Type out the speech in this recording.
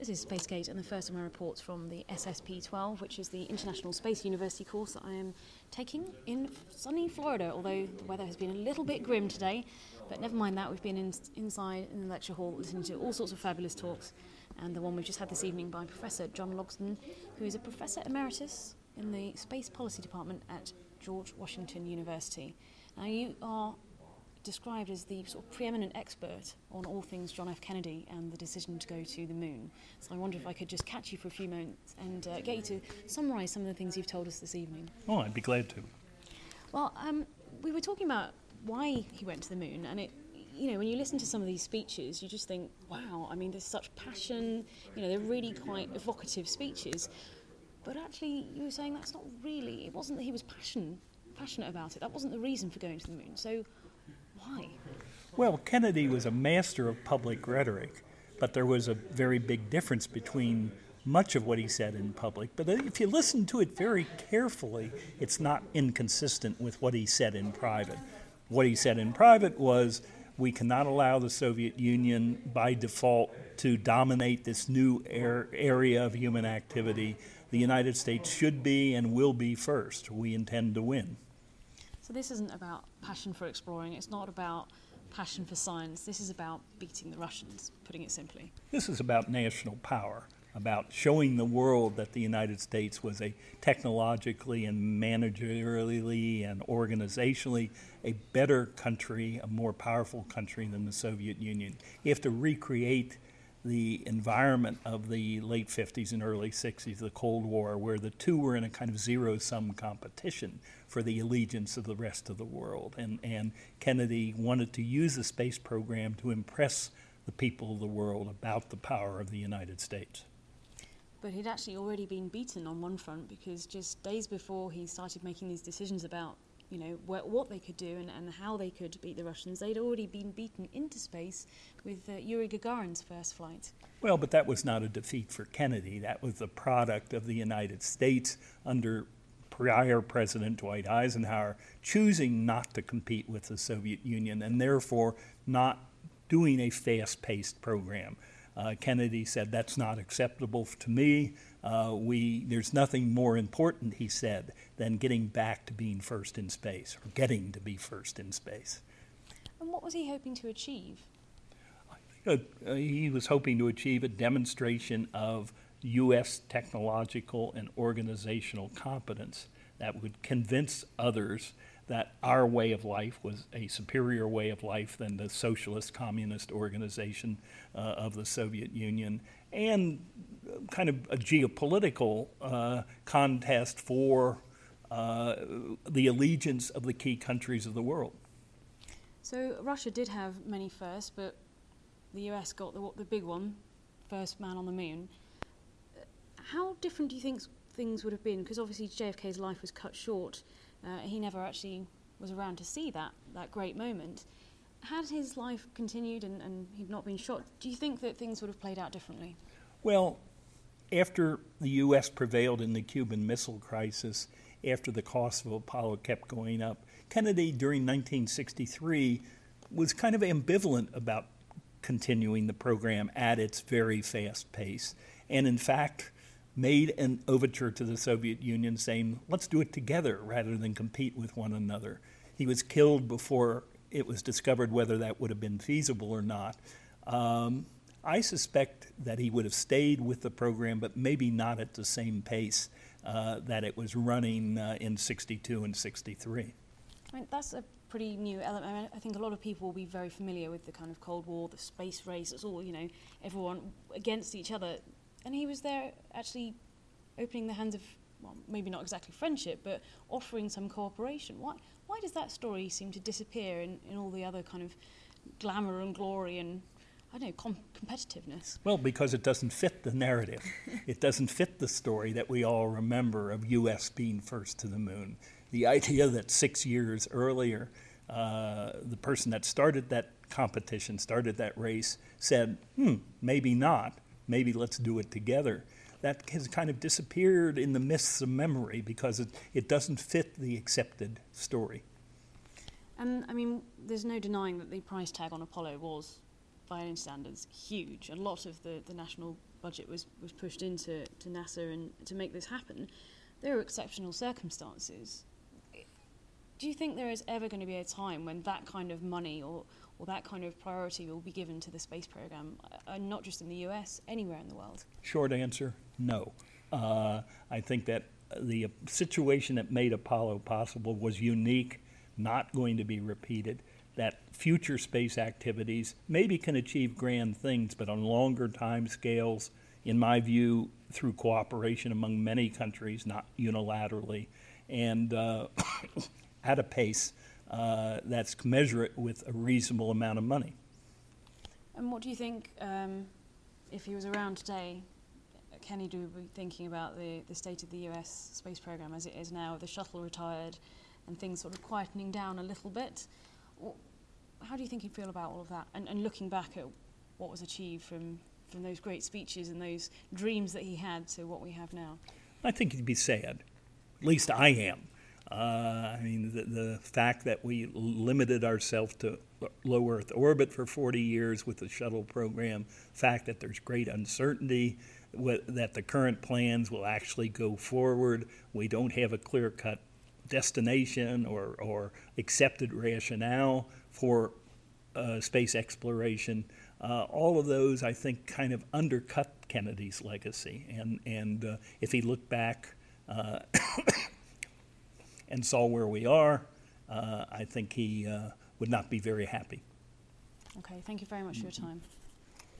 This is Spacegate and the first of my reports from the SSP-12, which is the International Space University course that I am taking in sunny Florida, although the weather has been a little bit grim today. But never mind that, we've been inside in the lecture hall listening to all sorts of fabulous talks, and the one we've just had this evening by Professor John Logsdon, who is a Professor Emeritus in the Space Policy Department at George Washington University. Now, you are described as the sort of preeminent expert on all things John F. Kennedy and the decision to go to the moon. So I wonder if I could just catch you for a few moments and get you to summarise some of the things you've told us this evening. Oh, I'd be glad to. Well, we were talking about why he went to the moon, and when you listen to some of these speeches, you just think, wow, I mean, there's such passion, they're really quite evocative speeches. But actually, you were saying that's not really, it wasn't that he was passionate about it. That wasn't the reason for going to the moon. So why? Well, Kennedy was a master of public rhetoric, but there was a very big difference between much of what he said in public. But if you listen to it very carefully, it's not inconsistent with what he said in private. What he said in private was, we cannot allow the Soviet Union by default to dominate this new area of human activity. The United States should be and will be first. We intend to win. So this isn't about passion for exploring, it's not about passion for science, this is about beating the Russians, putting it simply. This is about national power, about showing the world that the United States was a technologically and managerially and organizationally a better country, a more powerful country than the Soviet Union. You have to recreate the environment of the late 50s and early 60s, the Cold War, where the two were in a kind of zero-sum competition for the allegiance of the rest of the world. And Kennedy wanted to use the space program to impress the people of the world about the power of the United States. But he'd actually already been beaten on one front, because just days before he started making these decisions about what they could do and how they could beat the Russians, they'd already been beaten into space with Yuri Gagarin's first flight. Well, but that was not a defeat for Kennedy. That was the product of the United States under prior President Dwight Eisenhower choosing not to compete with the Soviet Union and therefore not doing a fast-paced program. Kennedy said, that's not acceptable to me. There's nothing more important, he said, than getting back to being first in space, or getting to be first in space. And what was he hoping to achieve? He was hoping to achieve a demonstration of U.S. technological and organizational competence that would convince others that our way of life was a superior way of life than the socialist communist organization of the Soviet Union, and kind of a geopolitical contest for the allegiance of the key countries of the world. So Russia did have many firsts, but the US got the big one, first man on the moon. How different do you think things would have been? Because obviously JFK's life was cut short. He never actually was around to see that great moment. Had his life continued and he'd not been shot, do you think that things would have played out differently? Well, after the U.S. prevailed in the Cuban Missile Crisis, after the cost of Apollo kept going up, Kennedy during 1963 was kind of ambivalent about continuing the program at its very fast pace, and in fact made an overture to the Soviet Union saying, let's do it together rather than compete with one another. He was killed before it was discovered whether that would have been feasible or not. I suspect that he would have stayed with the program, but maybe not at the same pace that it was running in 62 and 63. I mean, that's a pretty new element. I mean, I think a lot of people will be very familiar with the kind of Cold War, the space race. It's all, everyone against each other. And he was there actually opening the hands of, well, maybe not exactly friendship, but offering some cooperation. Why does that story seem to disappear in all the other kind of glamour and glory and, I don't know, competitiveness? Well, because it doesn't fit the narrative. It doesn't fit the story that we all remember of U.S. being first to the moon. The idea that 6 years earlier, the person that started that competition, started that race, said, maybe not. Maybe let's do it together. That has kind of disappeared in the mists of memory because it doesn't fit the accepted story. And, I mean, there's no denying that the price tag on Apollo was by any standards, huge. A lot of the national budget was pushed into NASA and to make this happen. There are exceptional circumstances. Do you think there is ever going to be a time when that kind of money or that kind of priority will be given to the space program, not just in the US, anywhere in the world? Short answer, no. I think that the situation that made Apollo possible was unique, not going to be repeated, that future space activities maybe can achieve grand things, but on longer time scales, in my view, through cooperation among many countries, not unilaterally, and at a pace that's commensurate with a reasonable amount of money. And what do you think, if he was around today, Kennedy would be thinking about the state of the US space program as it is now, the shuttle retired and things sort of quietening down a little bit? How do you think he'd feel about all of that? And looking back at what was achieved from those great speeches and those dreams that he had to what we have now? I think he'd be sad. At least I am. I mean, the fact that we limited ourselves to low Earth orbit for 40 years with the shuttle program, the fact that there's great uncertainty, that the current plans will actually go forward. We don't have a clear-cut destination or accepted rationale for space exploration. All of those, I think, kind of undercut Kennedy's legacy. And if he looked back and saw where we are, I think he would not be very happy. Okay, thank you very much for your time.